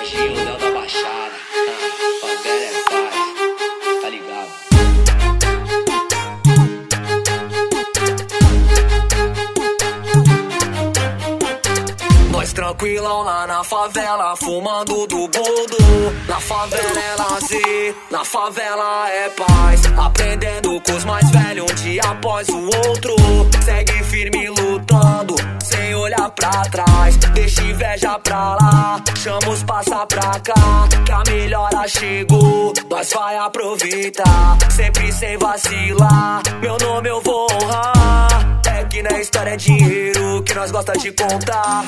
Jorginho, o Léo da Baixada. Favela é paz, tá ligado? Nós tranquilão lá na favela, fumando do boldo. Na favela é lazer, na favela é paz. Aprendendo com os mais velhos, um dia após o outro. Segue firme lutando, sem olhar pra trás. Deixa inveja pra lá, chama os passa pra cá. Que a melhora chegou, nós vai aproveitar. Sempre sem vacilar, meu nome eu vou honrar. É que na história é dinheiro que nós gosta de contar.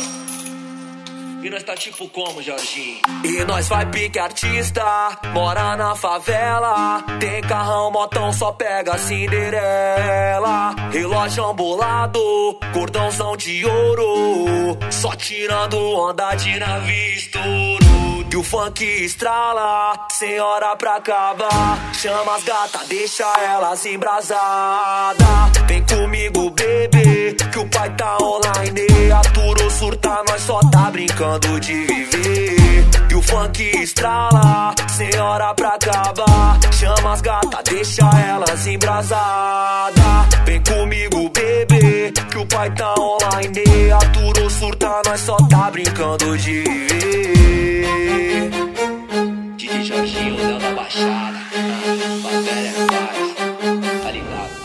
E nós tá tipo como, Jorginho? E nós vai pique artista, mora na favela. Tem carrão, motão, só pega Cinderela. Relógio ambolado, cordãozão de ouro. Só tirando onda de navio estouro. E o funk estrala, sem hora pra acabar. Chama as gatas, deixa elas embrasadas. Vem comigo, bebê, que o pai tá online. Aturo surta, nós só tá brincando de viver. E o funk estrala, sem hora pra acabar. Chama as gatas, deixa elas embrasadas. Vem comigo, bebê, que o pai tá online. Aturo surta, nós só tá brincando de viver. DJ Jorginho, o Léo da Baixada. Favela é paz, tá ligado?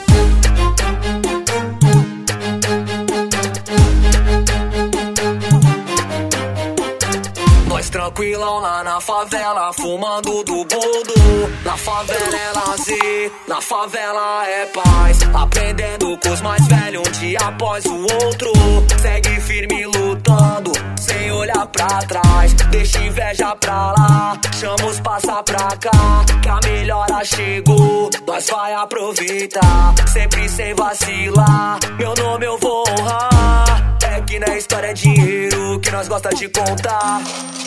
Nós tranquilão lá na favela, fumando do boldo. Na favela é lazer, na favela é paz. Aprendendo com os mais velhos, um dia após o outro. Segue firme lutando, sem olhar pra trás. Deixa inveja pra lá, chama os passa pra cá. Que a melhora chegou, nós vai aproveitar. Sempre sem vacilar, meu nome eu vou honrar. É que na história é dinheiro que nós gosta de contar.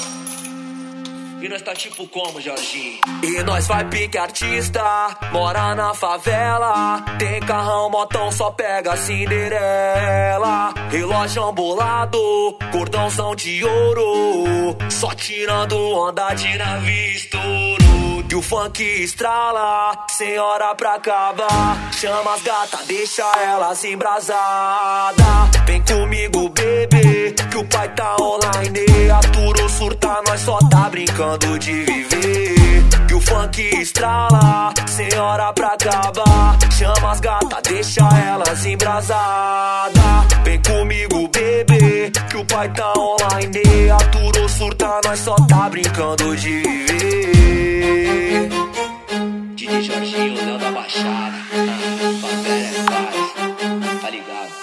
E nós tá tipo como, Jorginho? E nós vai pique artista, mora na favela. Tem carrão, motão, só pega Cinderela. Relógio ambolado, cordãozão de ouro. Só tirando onda de navio estouro. E o funk estrala, sem hora pra acabar. Chama as gatas, deixa elas embrasadas. Vem comigo, bebê, que o pai tá online. Aturo surta, nós só tá brincando de viver. E o funk estrala, sem hora pra acabar. Chama as gatas, deixa elas embrasadas. Vem comigo, bebê, que o pai tá online. Aturo surta, nós só tá brincando de viver. DJ Jorginho, o Léo da Baixada. Favela é paz, tá ligado?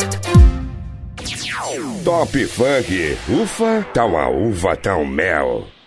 Top Funk, ufa, tá uma uva, tá um mel.